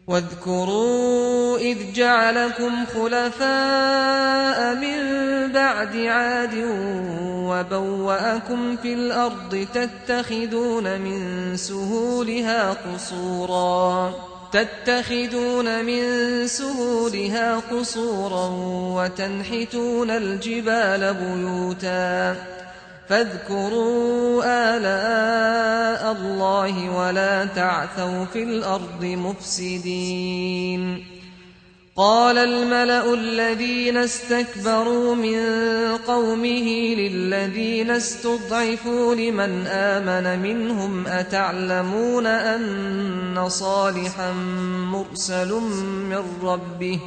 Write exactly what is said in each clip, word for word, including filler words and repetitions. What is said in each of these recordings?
واذكروا إذ جعلكم خلفاء من بعد عاد وبوأكم في الأرض تتخذون من سهولها قصورا تتخذون من سهولها قصورا وتنحتون الجبال بيوتا فاذكروا آلاء الله ولا تعثوا في الأرض مفسدين. قال الملأ الذين استكبروا من قومه للذين استضعفوا لمن آمن منهم أتعلمون أن صالحا مرسل من ربه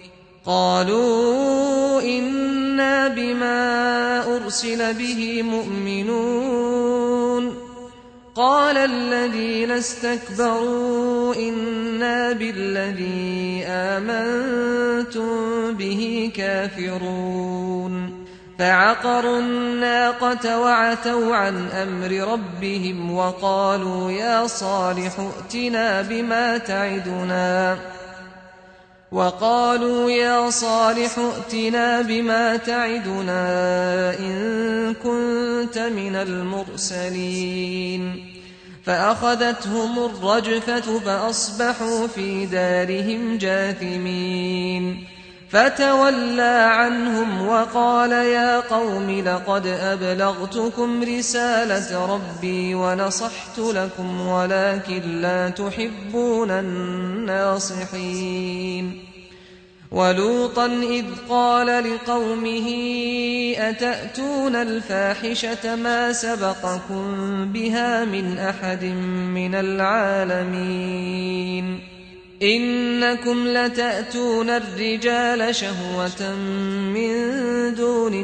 قالوا إنا بما أرسل به مؤمنون. قال الذين استكبروا إنا بالذي آمنتم به كافرون. فعقروا الناقة وعتوا عن أمر ربهم وقالوا يا صالح ائتنا بما تعدنا وقالوا يا صالح ائتنا بما تعدنا إن كنت من المرسلين. فأخذتهم الرجفة فأصبحوا في دارهم جاثمين. فتولى عنهم وقال يا قوم لقد أبلغتكم رسالة ربي ونصحت لكم ولكن لا تحبون الناصحين. ولوطا إذ قال لقومه أتأتون الفاحشة ما سبقكم بها من أحد من العالمين إنكم لتأتون الرجال شهوة من دون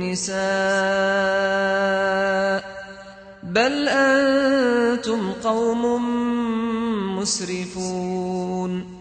النساء بل أنتم قوم مسرفون.